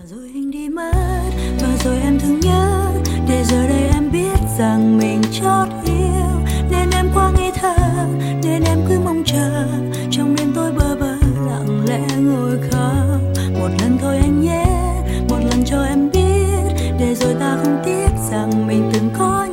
rồi anh đi mất, và rồi em thương nhớ, để giờ đây em biết rằng mình chót yêu, nên em quá ngây thơ, nên em cứ mong chờ trong đêm tối bơ vơ lặng lẽ ngồi khóc. Một lần thôi anh nhé, một lần cho em biết, để rồi ta không tiếc rằng mình từng có